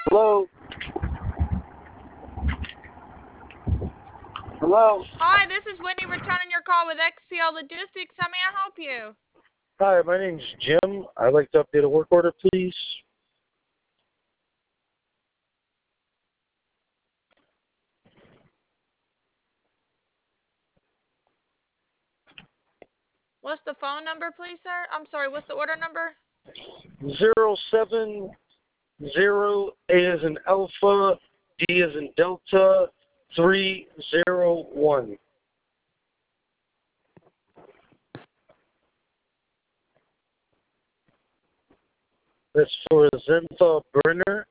Hello? Hello? Hi, this is Whitney returning your call with XPL Logistics. How may I help you? Hi, my name's Jim. I'd like to update a work order, please. What's the phone number, please, sir? I'm sorry, what's the order number? 070, A as in Alpha, D as in Delta, 301. That's for Zenthal Brenner.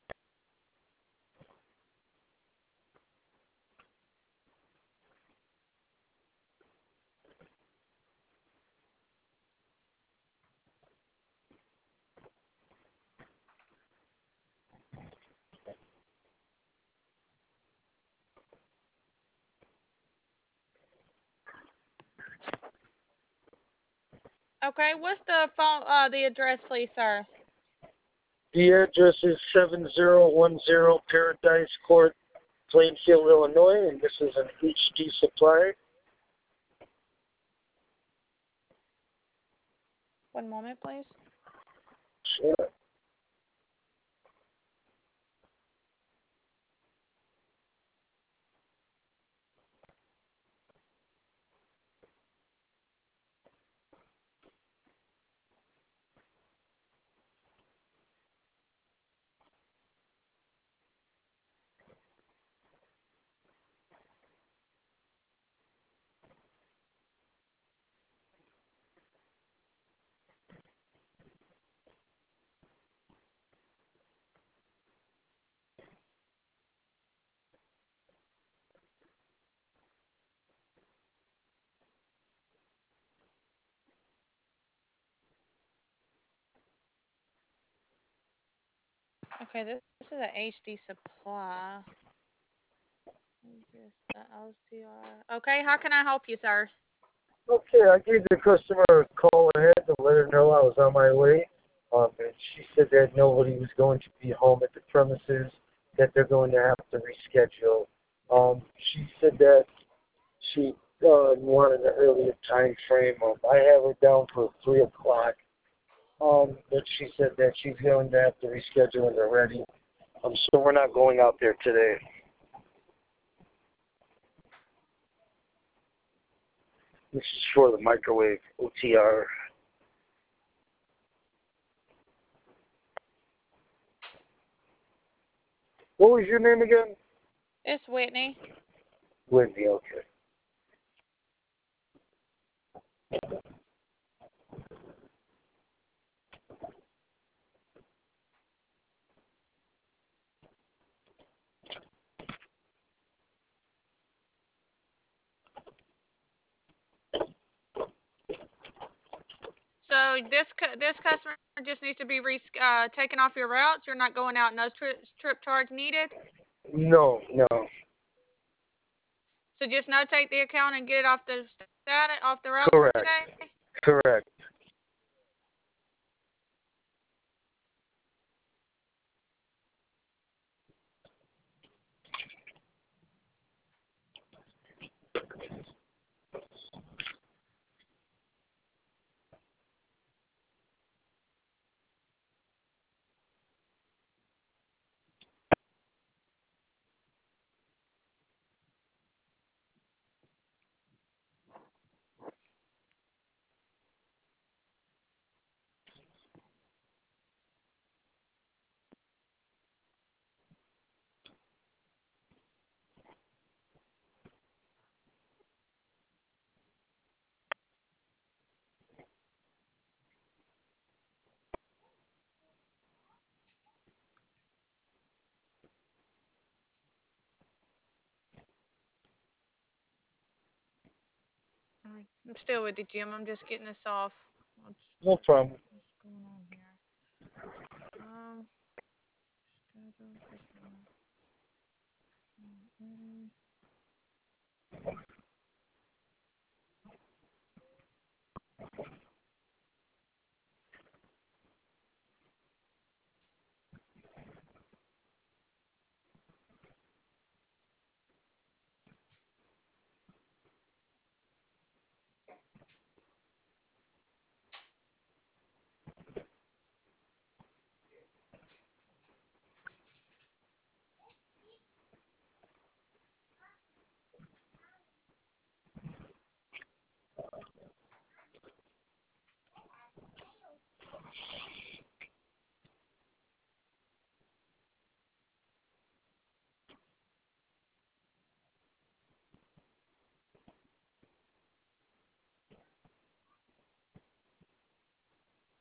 Okay, what's the phone, the address, please, sir? The address is 7010 Paradise Court, Plainfield, Illinois, and this is an HD supply. One moment, please. Sure. Okay, this is an HD supply. Is this the LCR? Okay, how can I help you, sir? Okay, I gave the customer a call ahead to let her know I was on my way. And she said that nobody was going to be home at the premises, that they're going to have to reschedule. She said that she wanted an earlier time frame. I have her down for 3 o'clock. But she said that she's going to have to reschedule when they're ready. So we're not going out there today. This is for the microwave OTR. What was your name again? It's Whitney. Wendy, okay. So this customer just needs to be taken off your routes. You're not going out, no trip charge needed. No, no. So just notate the account and get it off the route for Correct. today. Correct. I'm still with you, Jim. I'm just getting this off. No problem. What's going on here? Schedule customer. Ready.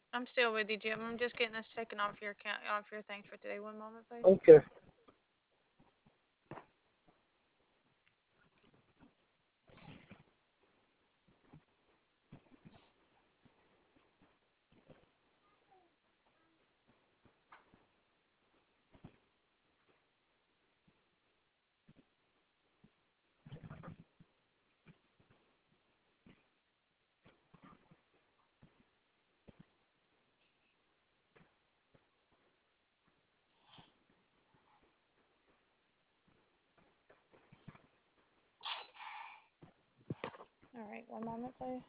I'm still with you, Jim. I'm just getting this taken off your account, off your thing for today. One moment, please. Okay. All right, one moment, please.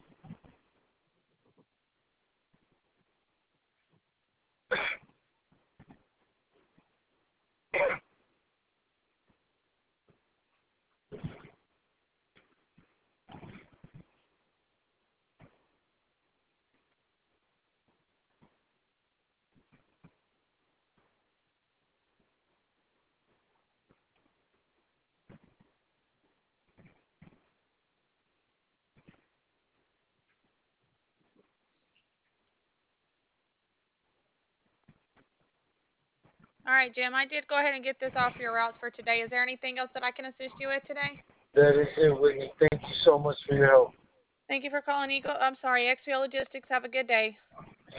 All right, Jim, I did go ahead and get this off your routes for today. Is there anything else that I can assist you with today? That is it, Whitney. Thank you so much for your help. Thank you for calling XPO Logistics. Have a good day.